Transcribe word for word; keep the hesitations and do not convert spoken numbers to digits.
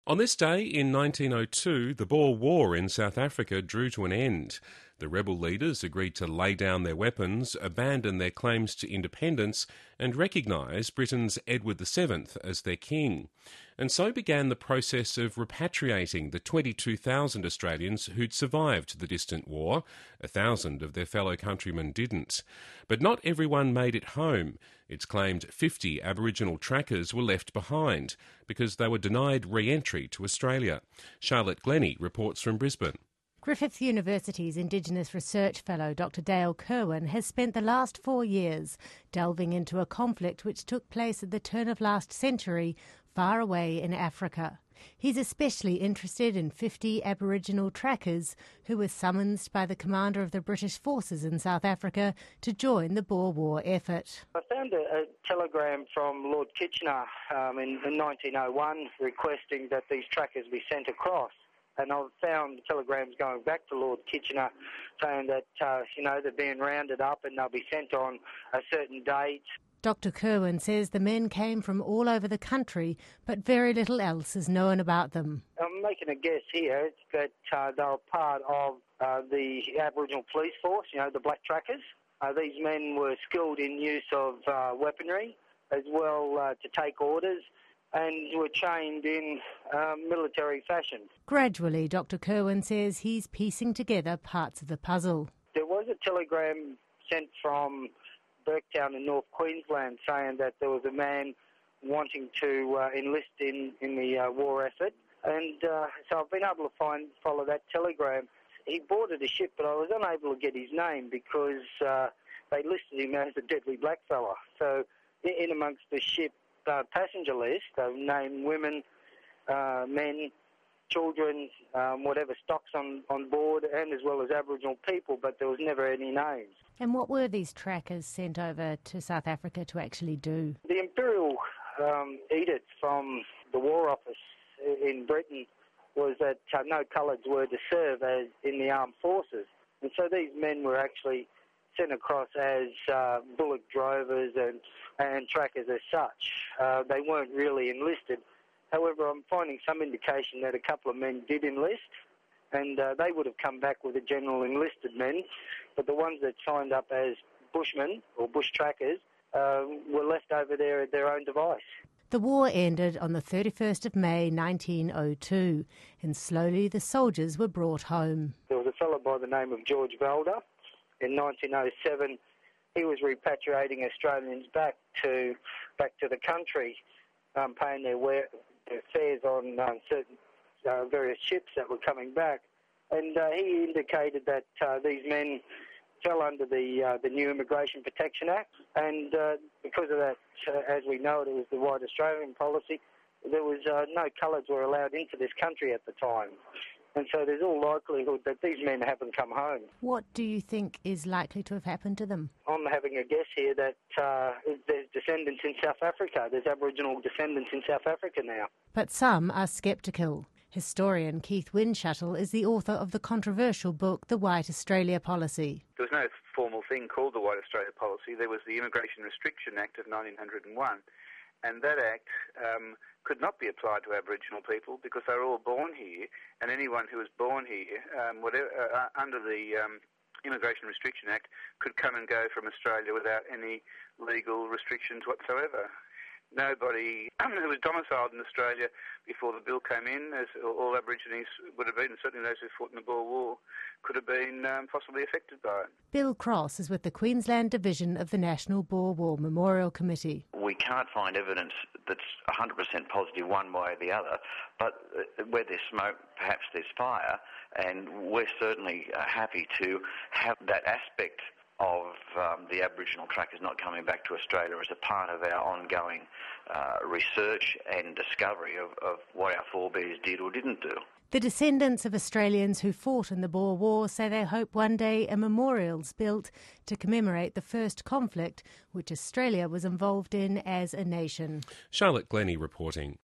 On this day in nineteen oh two, the Boer War in South Africa drew to an end. The rebel leaders agreed to lay down their weapons, abandon their claims to independence and recognise Britain's Edward the Seventh as their king. And so began the process of repatriating the twenty-two thousand Australians who'd survived the distant war. A thousand of their fellow countrymen didn't. But not everyone made it home. It's claimed fifty Aboriginal trackers were left behind because they were denied re-entry to Australia. Charlotte Glennie reports from Brisbane. Griffith University's Indigenous Research Fellow Doctor Dale Kirwan has spent the last four years delving into a conflict which took place at the turn of last century far away in Africa. He's especially interested in fifty Aboriginal trackers who were summoned by the commander of the British forces in South Africa to join the Boer War effort. I found a, a telegram from Lord Kitchener um, in, in nineteen oh one requesting that these trackers be sent across. And I've found telegrams going back to Lord Kitchener saying that, uh, you know, they're being rounded up and they'll be sent on a certain date. Doctor Kirwan says the men came from all over the country, but very little else is known about them. I'm making a guess here that uh, they were part of uh, the Aboriginal police force, you know, the black trackers. Uh, these men were skilled in use of uh, weaponry as well uh, to take orders, and were trained in um, military fashion. Gradually, Doctor Kirwan says he's piecing together parts of the puzzle. There was a telegram sent from Burketown in North Queensland saying that there was a man wanting to uh, enlist in, in the uh, war effort, and uh, so I've been able to find follow that telegram. He boarded a ship, but I was unable to get his name because uh, they listed him as a deadly blackfella. So in amongst the ship Uh, passenger list, uh, name women, uh, men, children, um, whatever stocks on, on board, and as well as Aboriginal people, but there was never any names. And what were these trackers sent over to South Africa to actually do? The Imperial um, edict from the War Office in Britain was that uh, no coloureds were to serve as in the armed forces. And so these men were actually sent across as uh, bullock drovers and, and trackers as such. Uh, they weren't really enlisted. However, I'm finding some indication that a couple of men did enlist, and uh, they would have come back with the general enlisted men, but the ones that signed up as bushmen or bush trackers uh, were left over there at their own device. The war ended on the thirty-first of May nineteen oh two, and slowly the soldiers were brought home. There was a fellow by the name of George Valder. In nineteen oh seven, he was repatriating Australians back to back to the country, um, paying their, wear, their fares on um, certain uh, various ships that were coming back. And uh, he indicated that uh, these men fell under the uh, the new Immigration Protection Act, and uh, because of that, uh, as we know it, it was the White Australian policy. There was uh, no coloureds were allowed into this country at the time. And so there's all likelihood that these men haven't come home. What do you think is likely to have happened to them? I'm having a guess here that uh, there's descendants in South Africa. There's Aboriginal descendants in South Africa now. But some are sceptical. Historian Keith Windschuttle is the author of the controversial book The White Australia Policy. There was no formal thing called the White Australia Policy. There was the Immigration Restriction Act of nineteen oh one. And that act um, could not be applied to Aboriginal people because they were all born here, and anyone who was born here, um, whatever, uh, under the um, Immigration Restriction Act, could come and go from Australia without any legal restrictions whatsoever. Nobody who was domiciled in Australia before the bill came in, as all Aborigines would have been, and certainly those who fought in the Boer War, could have been um, possibly affected by it. Bill Cross is with the Queensland Division of the National Boer War Memorial Committee. We can't find evidence that's one hundred percent positive one way or the other, but where there's smoke, perhaps there's fire, and we're certainly uh, happy to have that aspect of um, the Aboriginal trackers not coming back to Australia as a part of our ongoing uh, research and discovery of, of what our forebears did or didn't do. The descendants of Australians who fought in the Boer War say they hope one day a memorial's built to commemorate the first conflict which Australia was involved in as a nation. Charlotte Glennie reporting.